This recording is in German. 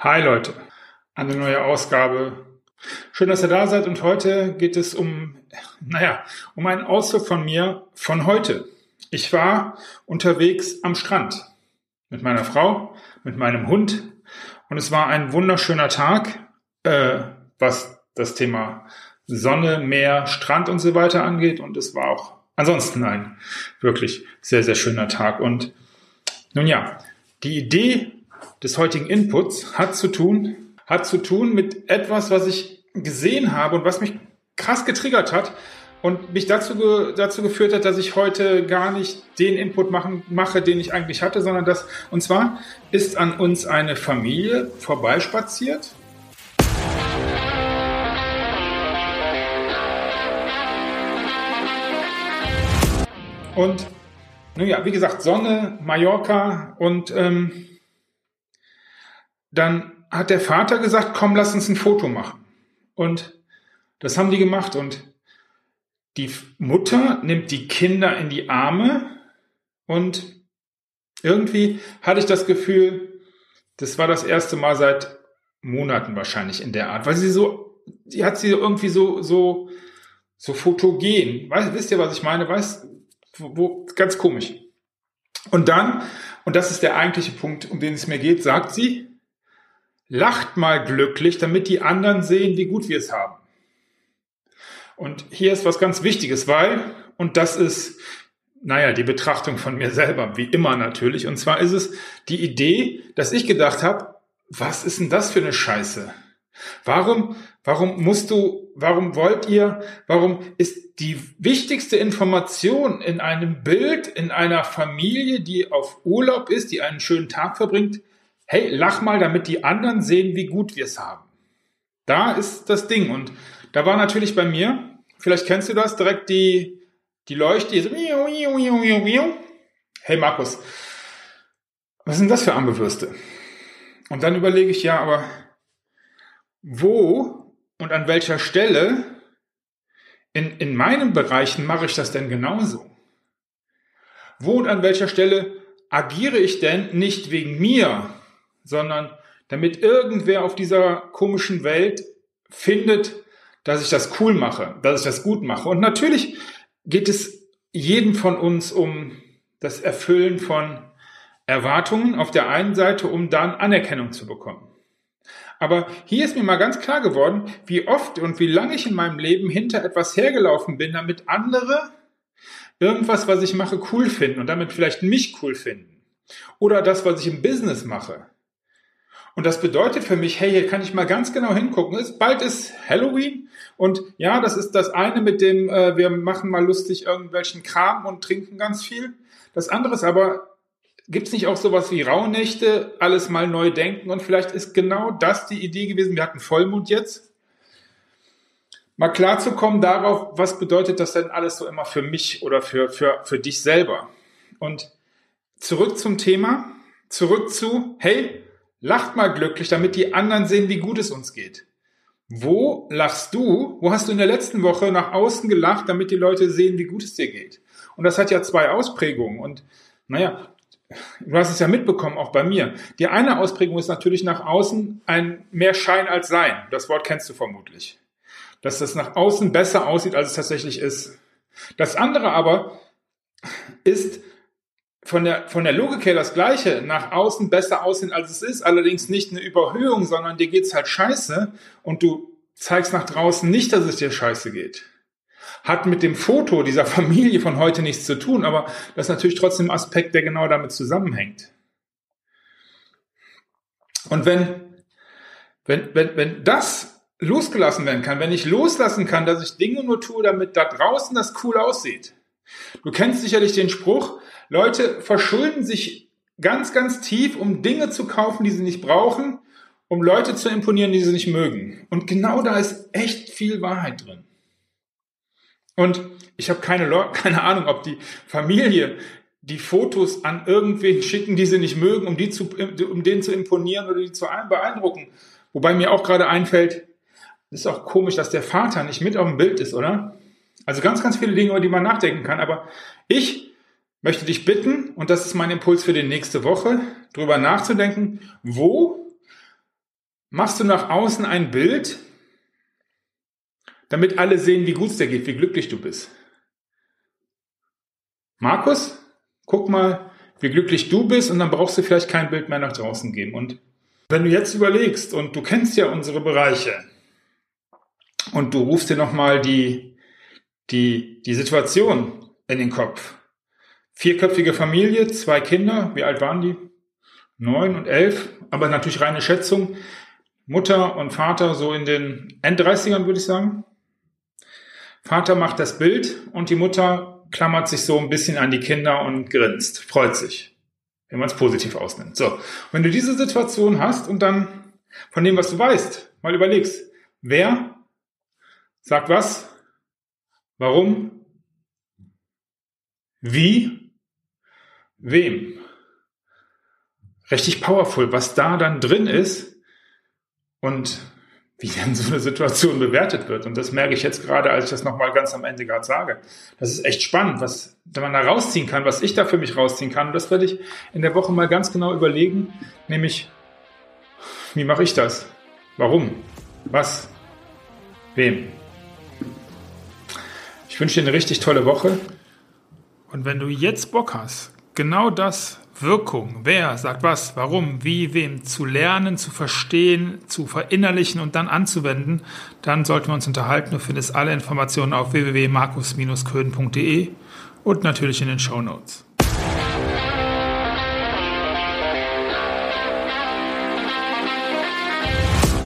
Hi Leute, eine neue Ausgabe. Schön, dass ihr da seid und heute geht es um einen Auszug von mir von heute. Ich war unterwegs am Strand mit meiner Frau, mit meinem Hund und es war ein wunderschöner Tag, was das Thema Sonne, Meer, Strand und so weiter angeht, und es war auch ansonsten ein wirklich sehr, sehr schöner Tag. Und nun ja, die Idee des heutigen Inputs hat zu tun mit etwas, was ich gesehen habe und was mich krass getriggert hat und mich dazu geführt hat, dass ich heute gar nicht den Input mache, den ich eigentlich hatte, und zwar ist an uns eine Familie vorbeispaziert. Und nun ja, wie gesagt, Sonne, Mallorca, und dann hat der Vater gesagt, komm, lass uns ein Foto machen. Und das haben die gemacht, und die Mutter nimmt die Kinder in die Arme, und irgendwie hatte ich das Gefühl, das war das erste Mal seit Monaten wahrscheinlich in der Art, weil die hat sie irgendwie so fotogen. Wisst ihr, was ich meine? Ganz komisch. Und das ist der eigentliche Punkt, um den es mir geht, sagt sie: Lacht mal glücklich, damit die anderen sehen, wie gut wir es haben. Und hier ist was ganz Wichtiges, und das ist, die Betrachtung von mir selber, wie immer natürlich, und zwar ist es die Idee, dass ich gedacht habe, was ist denn das für eine Scheiße? Warum ist die wichtigste Information in einem Bild, in einer Familie, die auf Urlaub ist, die einen schönen Tag verbringt: Hey, lach mal, damit die anderen sehen, wie gut wir es haben. Da ist das Ding. Und da war natürlich bei mir, vielleicht kennst du das, direkt die Leuchte, die so, hey Markus, was sind das für Armbewürste? Und dann überlege ich, ja, aber wo und an welcher Stelle in meinen Bereichen mache ich das denn genauso? Wo und an welcher Stelle agiere ich denn nicht wegen mir, sondern damit irgendwer auf dieser komischen Welt findet, dass ich das cool mache, dass ich das gut mache. Und natürlich geht es jedem von uns um das Erfüllen von Erwartungen auf der einen Seite, um dann Anerkennung zu bekommen. Aber hier ist mir mal ganz klar geworden, wie oft und wie lange ich in meinem Leben hinter etwas hergelaufen bin, damit andere irgendwas, was ich mache, cool finden und damit vielleicht mich cool finden. Oder das, was ich im Business mache. Und das bedeutet für mich, hey, hier kann ich mal ganz genau hingucken. Bald ist Halloween, und ja, das ist das eine mit dem, wir machen mal lustig irgendwelchen Kram und trinken ganz viel. Das andere ist aber, gibt es nicht auch sowas wie Rauhnächte, alles mal neu denken, und vielleicht ist genau das die Idee gewesen, wir hatten Vollmond jetzt, mal klarzukommen darauf, was bedeutet das denn alles so immer für mich oder für dich selber. Und zurück zum Thema, hey, lacht mal glücklich, damit die anderen sehen, wie gut es uns geht. Wo lachst du? Wo hast du in der letzten Woche nach außen gelacht, damit die Leute sehen, wie gut es dir geht? Und das hat ja zwei Ausprägungen. Und du hast es ja mitbekommen, auch bei mir. Die eine Ausprägung ist natürlich nach außen ein mehr Schein als Sein. Das Wort kennst du vermutlich. Dass das nach außen besser aussieht, als es tatsächlich ist. Das andere aber ist von der Logik her das Gleiche, nach außen besser aussehen, als es ist, allerdings nicht eine Überhöhung, sondern dir geht's halt scheiße und du zeigst nach draußen nicht, dass es dir scheiße geht. Hat mit dem Foto dieser Familie von heute nichts zu tun, aber das ist natürlich trotzdem ein Aspekt, der genau damit zusammenhängt. Und wenn das losgelassen werden kann, wenn ich loslassen kann, dass ich Dinge nur tue, damit da draußen das cool aussieht. Du kennst sicherlich den Spruch, Leute verschulden sich ganz, ganz tief, um Dinge zu kaufen, die sie nicht brauchen, um Leute zu imponieren, die sie nicht mögen. Und genau da ist echt viel Wahrheit drin. Und ich habe keine Ahnung, ob die Familie die Fotos an irgendwen schicken, die sie nicht mögen, um denen zu imponieren oder die zu beeindrucken. Wobei mir auch gerade einfällt, ist auch komisch, dass der Vater nicht mit auf dem Bild ist, oder? Also ganz, ganz viele Dinge, über die man nachdenken kann. Aber ich möchte dich bitten, und das ist mein Impuls für die nächste Woche, darüber nachzudenken, wo machst du nach außen ein Bild, damit alle sehen, wie gut es dir geht, wie glücklich du bist. Markus, guck mal, wie glücklich du bist und dann brauchst du vielleicht kein Bild mehr nach draußen geben. Und wenn du jetzt überlegst und du kennst ja unsere Bereiche und du rufst dir nochmal die Situation in den Kopf. 4-köpfige Familie, 2 Kinder, wie alt waren die? 9 und 11, aber natürlich reine Schätzung. Mutter und Vater so in den End-30ern, würde ich sagen. Vater macht das Bild und die Mutter klammert sich so ein bisschen an die Kinder und grinst, freut sich, wenn man es positiv ausnimmt. So, wenn du diese Situation hast und dann von dem, was du weißt, mal überlegst, wer sagt was, warum, wie, wem. Richtig powerful, was da dann drin ist und wie dann so eine Situation bewertet wird. Und das merke ich jetzt gerade, als ich das nochmal ganz am Ende gerade sage. Das ist echt spannend, was man da rausziehen kann, was ich da für mich rausziehen kann. Und das werde ich in der Woche mal ganz genau überlegen, nämlich, wie mache ich das? Warum? Was? Wem? Ich wünsche dir eine richtig tolle Woche. Und wenn du jetzt Bock hast, genau das Wirkung, wer sagt was, warum, wie, wem, zu lernen, zu verstehen, zu verinnerlichen und dann anzuwenden, dann sollten wir uns unterhalten. Du findest alle Informationen auf www.markus-köhn.de und natürlich in den Shownotes.